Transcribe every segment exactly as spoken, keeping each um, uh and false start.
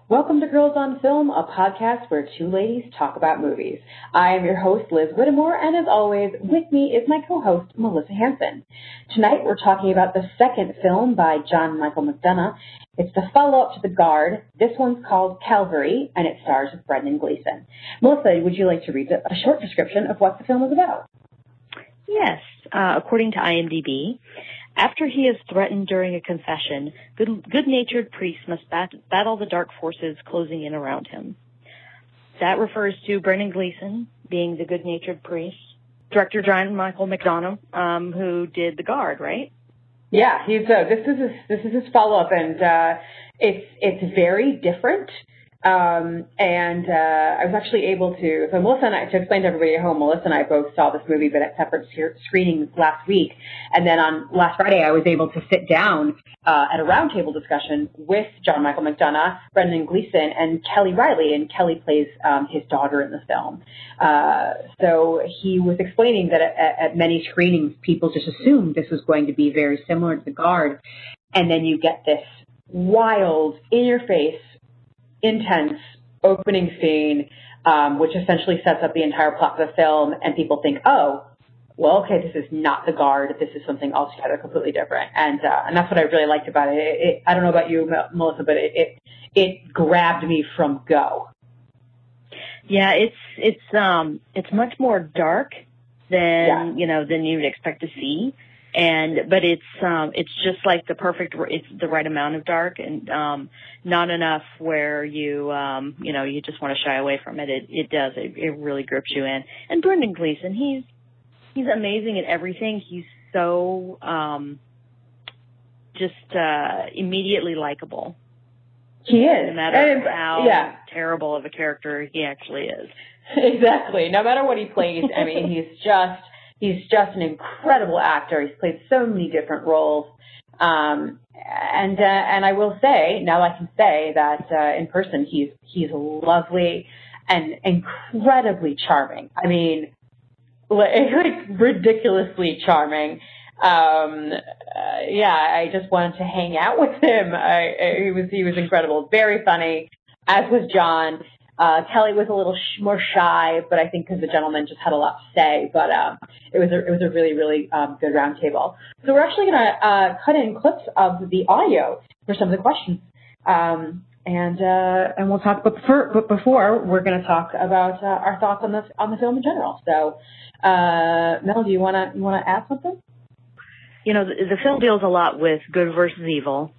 Welcome to Girls on Film, a podcast where two ladies talk about movies. I am your host, Liz Whittemore, and as always, with me is my co-host, Melissa Hanson. Tonight, we're talking about the second film by John Michael McDonagh. It's the follow-up to The Guard. This one's called Calvary, and it stars Brendan Gleeson. Melissa, would you like to read a short description of what the film is about? Yes. Uh, according to IMDb, after he is threatened during a confession, good, good-natured priests must bat, battle the dark forces closing in around him. That refers to Brendan Gleeson being the good-natured priest. Director John Michael McDonagh, um, who did The Guard, right? Yeah, he's uh, this is his, this is his follow-up, and uh, it's it's very different. Um, and uh, I was actually able to, so Melissa and I, to explain to everybody at home, Melissa and I both saw this movie, but at separate screenings last week. And then on last Friday, I was able to sit down uh, at a roundtable discussion with John Michael McDonagh, Brendan Gleeson, and Kelly Riley. And Kelly plays um, his daughter in the film. Uh, so he was explaining that at, at many screenings, people just assumed this was going to be very similar to The Guard. And then you get this wild, in-your-face, intense opening scene, um, which essentially sets up the entire plot of the film, and people think, oh, well, okay, this is not The Guard. This is something altogether completely different, and uh, and that's what I really liked about it. It, it. I don't know about you, Melissa, but it, it it grabbed me from go. Yeah, it's it's um it's much more dark than yeah. you know than you'd expect to see. And, but it's, um, it's just like the perfect, it's the right amount of dark and, um, not enough where you, um, you know, you just want to shy away from it. It, it does. It, it really grips you in. And Brendan Gleeson, he's, he's amazing at everything. He's so, um, just, uh, immediately likable. He is. No matter and, how yeah. terrible of a character he actually is. Exactly. No matter what he plays, I mean, he's just, He's just an incredible actor. He's played so many different roles. Um, and uh, and I will say, now I can say that uh, in person he's he's lovely and incredibly charming. I mean, like, like ridiculously charming. Um, uh, yeah, I just wanted to hang out with him. I, I, he was he was incredible, very funny, as was John. Uh, Kelly was a little sh- more shy, but I think because the gentleman just had a lot to say. But um, it was a, it was a really, really um, good roundtable. So we're actually going to uh, cut in clips of the audio for some of the questions, um, and uh, and we'll talk. But before, but before we're going to talk about uh, our thoughts on the on the film in general. So, uh, Mel, do you want to you want to add something? You know, the, the film deals a lot with good versus evil,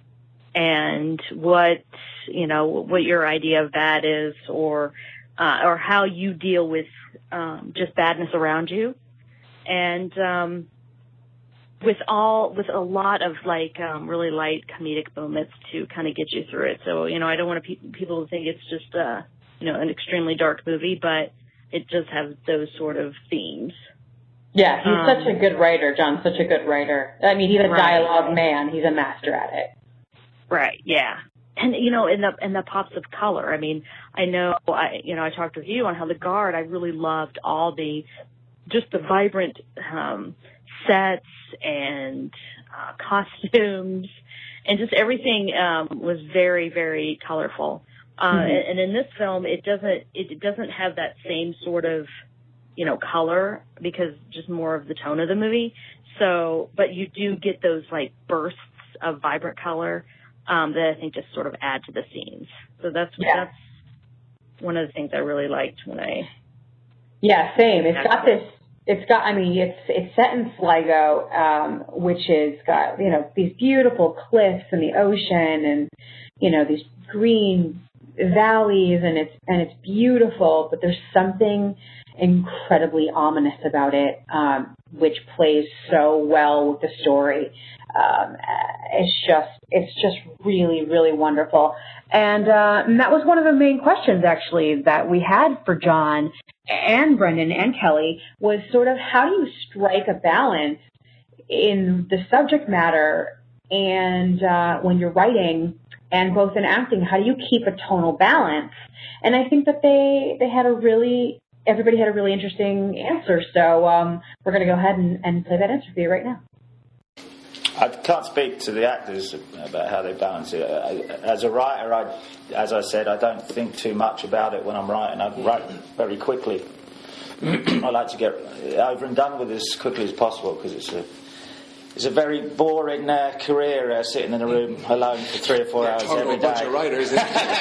and what. you know, what your idea of that is, or uh, or how you deal with um, just badness around you. And um, with all, with a lot of like um, really light comedic moments to kind of get you through it. So, you know, I don't want to pe- people to think it's just, uh, you know, an extremely dark movie, but it does have those sort of themes. Yeah, he's um, such a good writer, John's such a good writer. I mean, he's a right. dialogue man. He's a master at it. Right, yeah. And, you know, in the, in the pops of color, I mean, I know, I, you know, I talked with you on how The Guard, I really loved all the, just the vibrant, um, sets and, uh, costumes and just everything, um, was very, very colorful. Uh, mm-hmm. and, and in this film, it doesn't, it doesn't have that same sort of, you know, color because just more of the tone of the movie. So, but you do get those like bursts of vibrant color. Um, that I think just sort of add to the scenes. So that's yeah. that's one of the things I really liked when I. Yeah, same. It's got this. It's got. I mean, it's it's set in Sligo, um, which is got you know these beautiful cliffs and the ocean, and you know these green valleys, and it's and it's beautiful. But there's something incredibly ominous about it, um, which plays so well with the story. Um, it's just, it's just really, really wonderful. And, uh, and that was one of the main questions actually that we had for John and Brendan and Kelly was sort of how do you strike a balance in the subject matter and, uh, when you're writing and both in acting, how do you keep a tonal balance? And I think that they, they had a really, everybody had a really interesting answer. So, um, we're going to go ahead and, and play that answer for you right now. I can't speak to the actors about how they balance it. As a writer, I, as I said, I don't think too much about it when I'm writing. I write very quickly. I like to get over and done with it as quickly as possible because it's a it's a very boring uh, career uh, sitting in a room alone for three or four hours every day. Bunch of writers.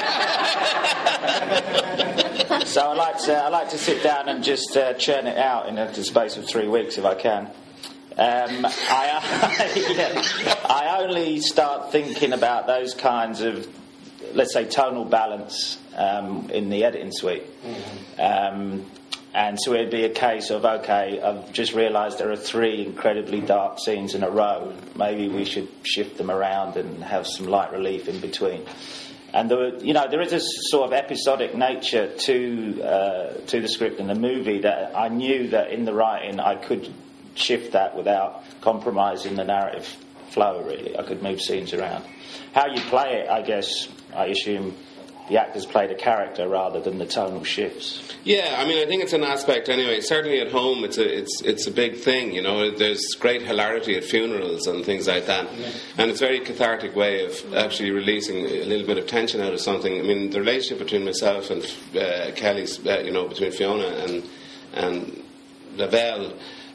So I like to I like to sit down and just uh, churn it out in the space of three weeks if I can. Um, I, I, yeah, I only start thinking about those kinds of, let's say, tonal balance um, in the editing suite. Mm-hmm. Um, and so it'd be a case of, okay, I've just realised there are three incredibly dark scenes in a row. Maybe we should shift them around and have some light relief in between. And there, you know, there is a sort of episodic nature to uh, to the script and the movie that I knew that in the writing I could shift that without compromising the narrative flow, really. I could move scenes around. How you play it, I guess, I assume the actors play the character rather than the tonal shifts. Yeah, I mean, I think it's an aspect anyway. Certainly at home, it's a it's it's a big thing. You know, there's great hilarity at funerals and things like that, yeah. And it's a very cathartic way of actually releasing a little bit of tension out of something. I mean, the relationship between myself and uh, Kelly's, uh, you know, between Fiona and and Lavelle,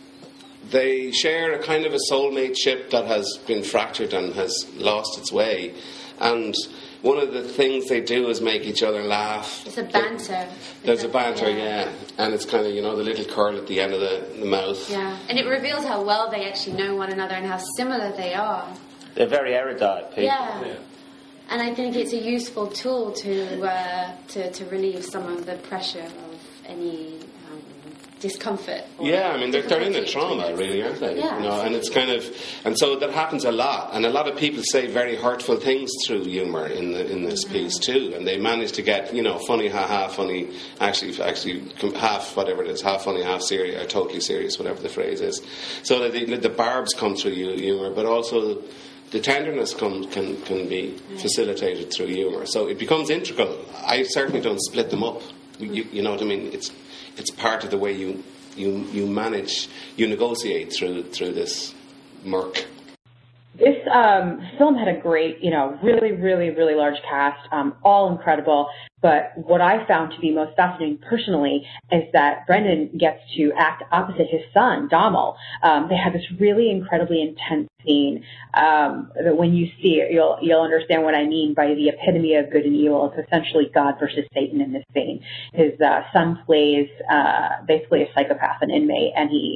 they share a kind of a soulmate ship that has been fractured and has lost its way, and one of the things they do is make each other laugh. There's a banter. There's a banter, yeah. yeah. And it's kind of, you know, the little curl at the end of the, the mouth. Yeah. And it reveals how well they actually know one another and how similar they are. They're very erudite people. Yeah. yeah. And I think it's a useful tool to, uh, to, to relieve some of the pressure of any um, discomfort. Yeah, I mean, they're, they're in a trauma, really, aren't they? Yeah. You know, and it's kind of, and so that happens a lot. And a lot of people say very hurtful things through humour in the in this mm-hmm. piece too. And they manage to get, you know, funny, ha ha, funny, actually, actually, half whatever it is, half funny, half serious, or totally serious, whatever the phrase is. So that the, the barbs come through humour, but also the tenderness can can can be facilitated through humour. So it becomes integral. I certainly don't split them up. You, you know what I mean? It's it's part of the way you you you manage, you negotiate through through this murk. This um, film had a great, you know, really, really, really large cast, um, all incredible. But what I found to be most fascinating personally is that Brendan gets to act opposite his son, Domhnall. Um, they have this really incredibly intense scene um, that when you see it, you'll you'll understand what I mean by the epitome of good and evil. It's essentially God versus Satan in this scene. His uh, son plays uh, basically a psychopath, an inmate, and he.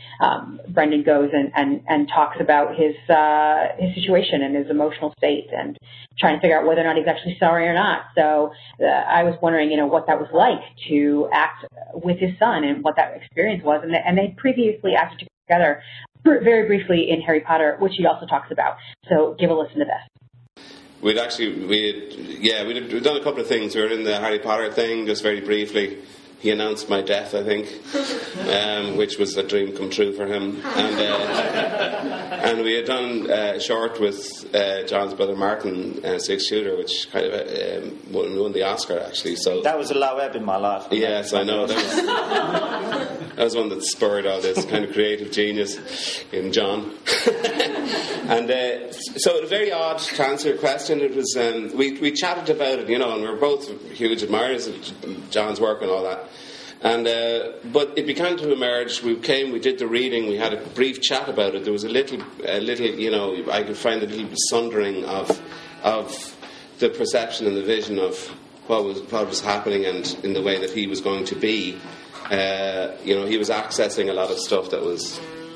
Um, Brendan goes and, and, and talks about his uh, his situation and his emotional state and trying to figure out whether or not he's actually sorry or not. So uh, I was wondering, you know, what that was like to act with his son and what that experience was. And, and they previously acted together very briefly in Harry Potter, which he also talks about. So give a listen to this. We'd actually, we'd, yeah, we'd, we'd done a couple of things. We were in the Harry Potter thing just very briefly. He announced my death, I think, um, which was a dream come true for him. And uh, and we had done a short with uh, John's brother Martin, uh, Six Shooter, which kind of uh, um, won, won the Oscar, actually. So that was a low ebb in my life. Yes, I know. That was, that was one that spurred all this kind of creative genius in John. And uh, so it was very odd to answer your question. It was um, we we chatted about it, you know, and we were both huge admirers of John's work and all that. And uh, but it began to emerge. We came, we did the reading, we had a brief chat about it. There was a little, a little, you know, I could find a little sundering of of the perception and the vision of what was what was happening, and in the way that he was going to be. Uh, you know, he was accessing a lot of stuff that was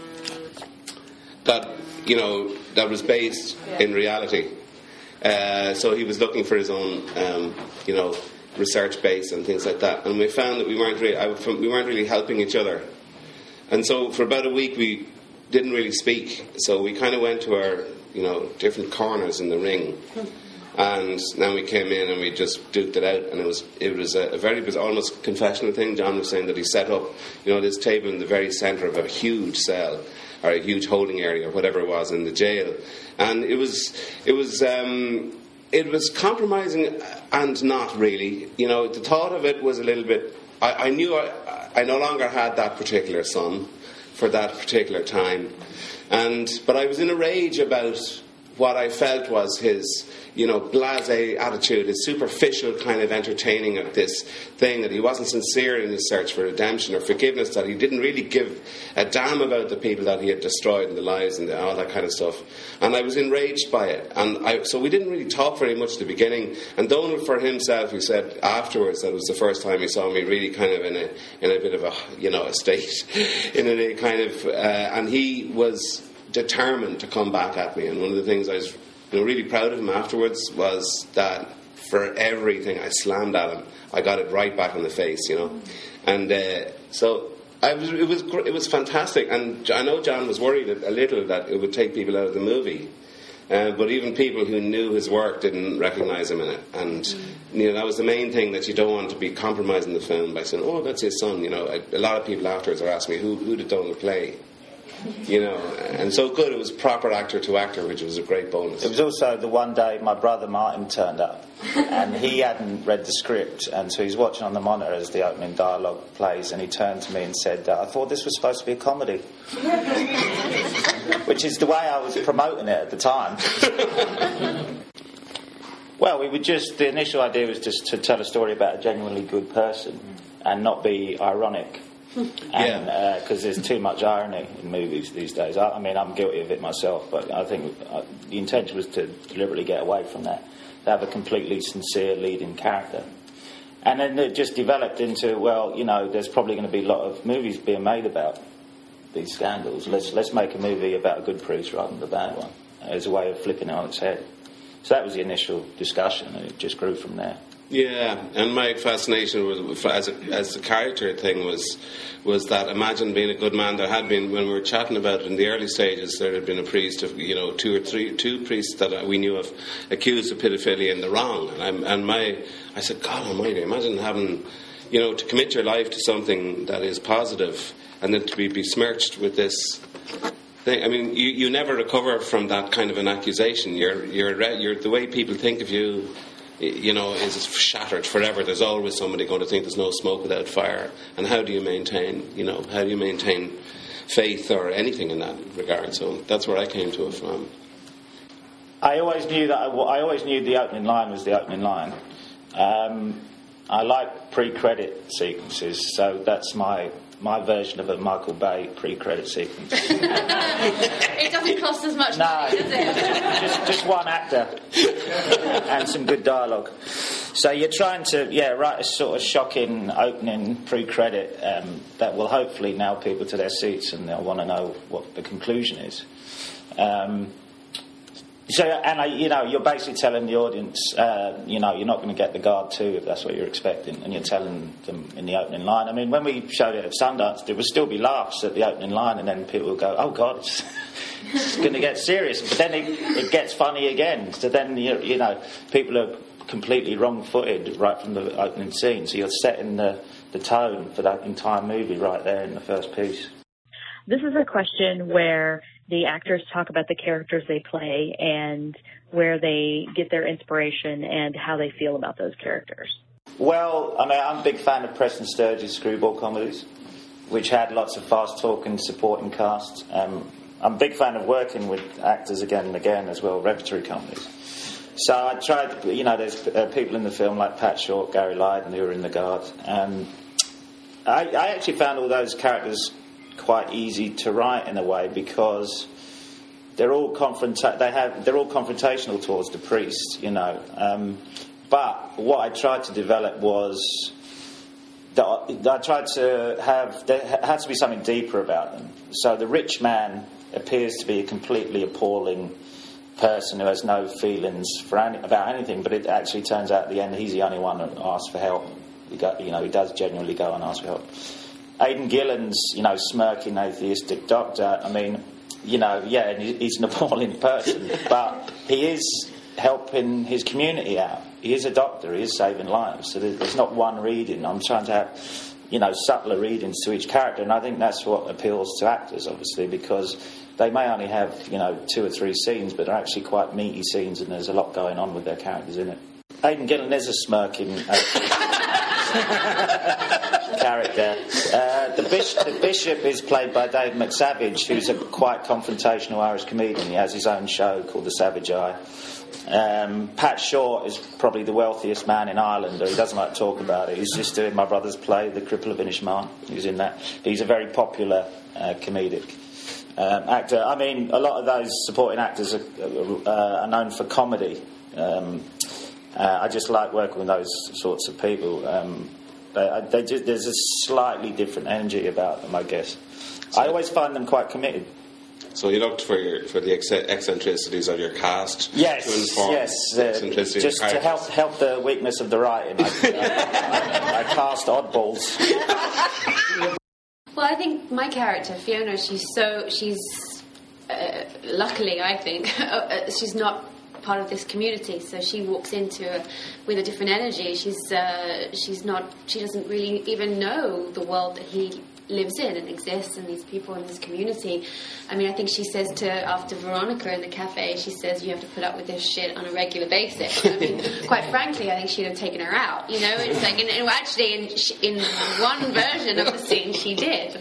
that you know that was based in reality. Uh, so he was looking for his own, um, you know. research base and things like that, and we found that we weren't really I, we weren't really helping each other, and so for about a week we didn't really speak. So we kind of went to our you know different corners in the ring, and then we came in and we just duked it out, and it was it was a, a very it was almost confessional thing. John was saying that he set up you know this table in the very centre of a huge cell or a huge holding area or whatever it was in the jail, and it was it was. Um, It was compromising and not really. You know, the thought of it was a little bit... I, I knew I, I no longer had that particular son, for that particular time. And but I was in a rage about what I felt was his, you know, blasé attitude, his superficial kind of entertaining of this thing, that he wasn't sincere in his search for redemption or forgiveness, that he didn't really give a damn about the people that he had destroyed and the lives and all that kind of stuff. And I was enraged by it. And I, so we didn't really talk very much at the beginning. And Donald, for himself, he said afterwards that it was the first time he saw me really kind of in a in a bit of a, you know, a state, in a kind of, uh, and he was determined to come back at me. And one of the things I was, you know, really proud of him afterwards was that for everything I slammed at him, I got it right back in the face, you know. And uh, so I was, it was it was fantastic. And I know John was worried a little that it would take people out of the movie. Uh, but even people who knew his work didn't recognise him in it. And mm. you know, that was the main thing, that you don't want to be compromising the film by saying, oh, that's his son. You know, a, a lot of people afterwards are asking me, who, who did Donald play? You know, and so good, it was proper actor to actor, which was a great bonus. It was also the one day my brother Martin turned up, and he hadn't read the script, and so he's watching on the monitor as the opening dialogue plays, and he turned to me and said, I thought this was supposed to be a comedy. Which is the way I was promoting it at the time. Well, we would just, the initial idea was just to tell a story about a genuinely good person and not be ironic. And because uh, there's too much irony in movies these days. I, I mean, I'm guilty of it myself, but I think uh, the intention was to deliberately get away from that, to have a completely sincere leading character. And then it just developed into, well, you know, there's probably going to be a lot of movies being made about these scandals. Let's let's make a movie about a good priest rather than the bad one, as a way of flipping it on its head. So that was the initial discussion, and it just grew from there. Yeah, and my fascination was, as a, as the character thing was was that, imagine being a good man. There had been, when we were chatting about it in the early stages, there had been a priest of, you know, two or three, two priests that we knew of accused of paedophilia in the wrong. And, I'm, and my, I said, God Almighty, imagine having, you know, to commit your life to something that is positive and then to be besmirched with this thing. I mean, you, you never recover from that kind of an accusation. You're, you're, you're the way people think of you, you know, is shattered forever. There's always somebody going to think there's no smoke without fire. And how do you maintain, you know, how do you maintain faith or anything in that regard? So that's where I came to it from. I always knew that. I, I always knew the opening line was the opening line. Um, I like pre-credit sequences, so that's my my version of a Michael Bay pre-credit sequence. It doesn't cost as much no, money, does it? just, just one actor and some good dialogue. So you're trying to, yeah, write a sort of shocking opening pre-credit um, that will hopefully nail people to their seats, and they'll want to know what the conclusion is. Um, So, and I, you know, you're basically telling the audience, uh, you know, you're not going to get the guard too if that's what you're expecting, and you're telling them in the opening line. I mean, when we showed it at Sundance, there would still be laughs at the opening line, and then people would go, "Oh God, it's, it's going to get serious." But then it, it gets funny again. So then you, you know, people are completely wrong-footed right from the opening scene. So you're setting the the tone for that entire movie right there in the first piece. This is a question where the actors talk about the characters they play and where they get their inspiration and how they feel about those characters. Well, I mean, I'm a big fan of Preston Sturges' screwball comedies, which had lots of fast-talking supporting casts. Um, I'm a big fan of working with actors again and again as well, repertory comedies. So I tried, you know, there's uh, people in the film like Pat Short, Gary Lydon, who are in the Guard. Um, I, I actually found all those characters quite easy to write in a way, because they're all confronta- they have they're all confrontational towards the priest, you know. Um, but what I tried to develop was that I tried to have there had to be something deeper about them. So the rich man appears to be a completely appalling person who has no feelings for any, about anything, but it actually turns out at the end he's the only one who asks for help. He got, you know, he does genuinely go and ask for help. Aidan Gillen's, you know, smirking atheistic doctor, I mean, you know, yeah, he's an appalling person, but he is helping his community out. He is a doctor, he is saving lives. So there's not one reading. I'm trying to have, you know, subtler readings to each character, and I think that's what appeals to actors, obviously, because they may only have, you know, two or three scenes, but they're actually quite meaty scenes, and there's a lot going on with their characters in it. Aidan Gillen is a smirking uh, character. Uh, the, bishop, the Bishop is played by Dave McSavage, who's a quite confrontational Irish comedian. He has his own show called The Savage Eye. Um, Pat Short is probably the wealthiest man in Ireland, though he doesn't like to talk about it. He's just doing my brother's play, The Cripple of Inishmaan. He's in that. He's a very popular uh, comedic um, actor. I mean, a lot of those supporting actors are, uh, are known for comedy. Um, uh, I just like working with those sorts of people. Um, they, they just, there's a slightly different energy about them, I guess. I always find them quite committed. So you looked for your, for the eccentricities of your cast. Yes, to inform yes. The eccentricity Uh, just of to help help the weakness of the writing. I, I, I cast oddballs. Well, I think my character Fiona, she's so she's uh, luckily I think uh, she's not part of this community, so she walks into it with a different energy. She's uh, she's not she doesn't really even know the world that he lives in and exists, and these people in this community. I mean, I think she says to after Veronica in the cafe, she says you have to put up with this shit on a regular basis. I mean, quite frankly, I think she'd have taken her out. You know, it's like, and, and actually, in in one version of the scene, she did.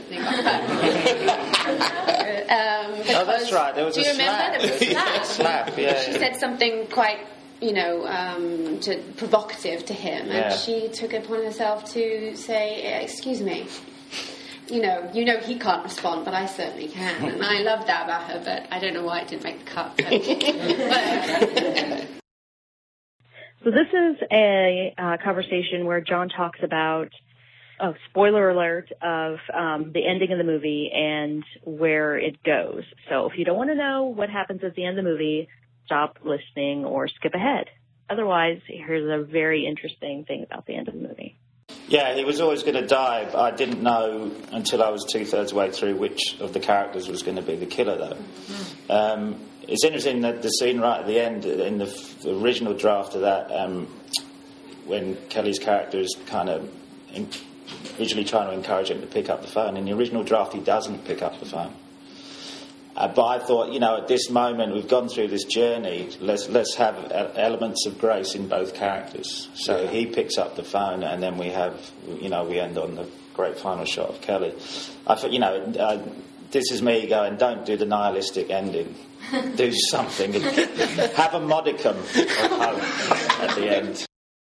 um, Oh, that's right. There was do a you remember? slap. There was a slap. slap. Yeah. She said something quite, you know, um, to, provocative to him, and Yeah. she took it upon herself to say, "Excuse me." You know, you know he can't respond, but I certainly can, and I love that about her. But I don't know why it didn't make the cut. But, but. So this is a uh, conversation where John talks about, oh, spoiler alert, of um, the ending of the movie and where it goes. So if you don't want to know what happens at the end of the movie, stop listening or skip ahead. Otherwise, here's a very interesting thing about the end of the movie. Yeah, he was always going to die, but I didn't know until I was two-thirds way through which of the characters was going to be the killer, though. Mm-hmm. Um, it's interesting that the scene right at the end, in the, f- the original draft of that, um, when Kelly's character is kind of in, visually trying to encourage him to pick up the phone, in the original draft he doesn't pick up the phone. Uh, but I thought, you know, at this moment we've gone through this journey. Let's let's have elements of grace in both characters. So yeah. He picks up the phone, and then we have, you know, we end on the great final shot of Kelly. I thought, you know, uh, this is me going, don't do the nihilistic ending. Do something. Have a modicum of hope at the end.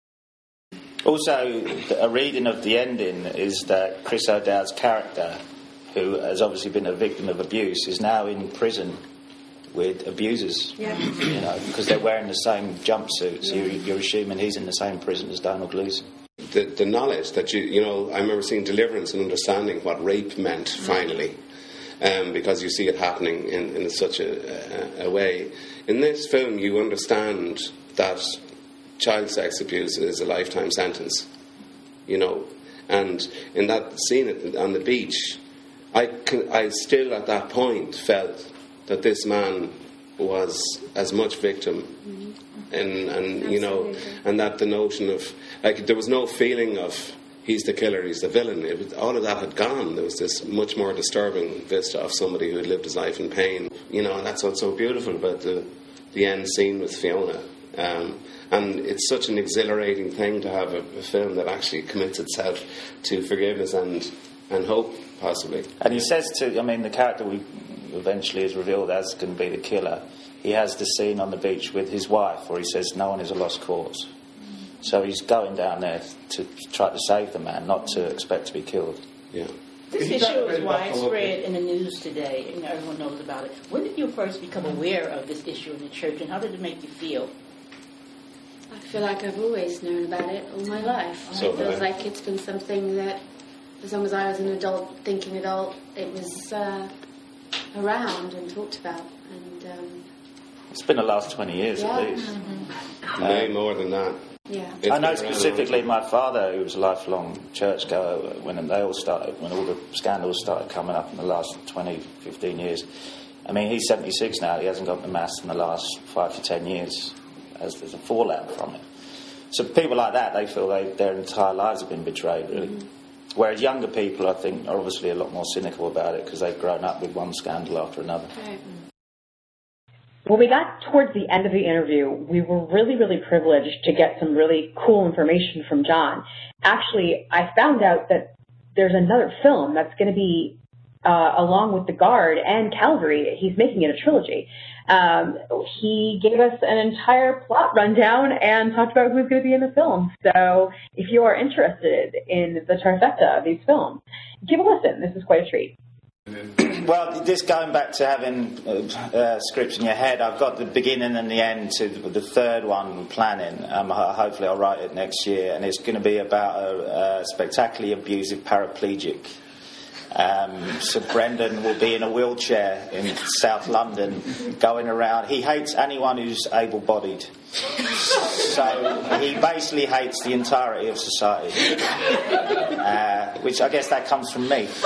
Also, a reading of the ending is that Chris O'Dowd's character, who has obviously been a victim of abuse, is now in prison with abusers. Yeah. You know, because they're wearing the same jumpsuits. Yeah. You're, you're assuming he's in the same prison as Donald Gleeson. The, the knowledge that you, you know, I remember seeing Deliverance and understanding what rape meant, finally, um, because you see it happening in, in such a, a, a way. In this film, you understand that child sex abuse is a lifetime sentence, you know, and in that scene on the beach, I, can, I still at that point felt that this man was as much victim, mm-hmm. and, and you know, and that the notion of, like, there was no feeling of he's the killer, he's the villain. It was, all of that had gone. There was this much more disturbing vista of somebody who had lived his life in pain, you know, and that's what's so beautiful about the, the end scene with Fiona. Um, and it's such an exhilarating thing to have a, a film that actually commits itself to forgiveness and and hope, possibly. And he says to, I mean, the character we eventually is revealed as going to be the killer, he has the scene on the beach with his wife where he says no one is a lost cause. So he's going down there to try to save the man, not to expect to be killed. Yeah. This issue is widespread in the news today, and everyone knows about it. When did you first become aware of this issue in the church, and how did it make you feel? I feel like I've always known about it all my life. So it feels I. like it's been something that, as long as I was an adult, thinking adult, it was uh, around and talked about. And um, it's been the last twenty years yeah. at least. Mm-hmm. Way more than that. Yeah. It's I know specifically my father, who was a lifelong churchgoer, when they all started, when all the scandals started coming up in the last twenty, fifteen years. I mean, he's seventy-six now. He hasn't gone to mass in the last five to ten years, as there's a fallout from it. So people like that, they feel they, their entire lives have been betrayed, really. Mm-hmm. Whereas younger people, I think, are obviously a lot more cynical about it because they've grown up with one scandal after another. Right. when we got towards the end of the interview, we were really, really privileged to get some really cool information from John. Actually, I found out that there's another film that's going to be uh, along with The Guard and Calvary. He's making it a trilogy. Um, he gave us an entire plot rundown and talked about who's going to be in the film. So if you are interested in the trifecta of these films, give a listen. This is quite a treat. Well, just going back to having uh, uh, scripts in your head, I've got the beginning and the end to the third one I'm planning. Um, hopefully I'll write it next year, and it's going to be about a, a spectacularly abusive paraplegic. Um, so Brendan will be in a wheelchair in South London going around. He hates anyone who's able-bodied. So he basically hates the entirety of society, uh, which I guess that comes from me.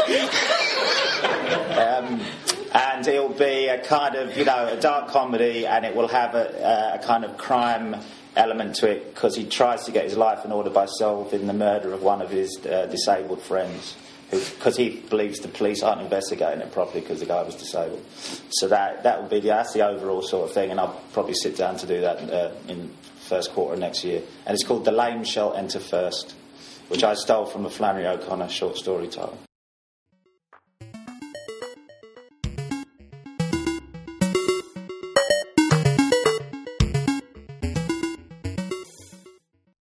Um, and it'll be a kind of, you know, a dark comedy, and it will have a, a kind of crime element to it because he tries to get his life in order by solving the murder of one of his uh, disabled friends, because he believes the police aren't investigating it properly because the guy was disabled. So that that will be the, that's the overall sort of thing, and I'll probably sit down to do that uh, in first quarter of next year. And it's called The Lame Shall Enter First, which I stole from a Flannery O'Connor short story title.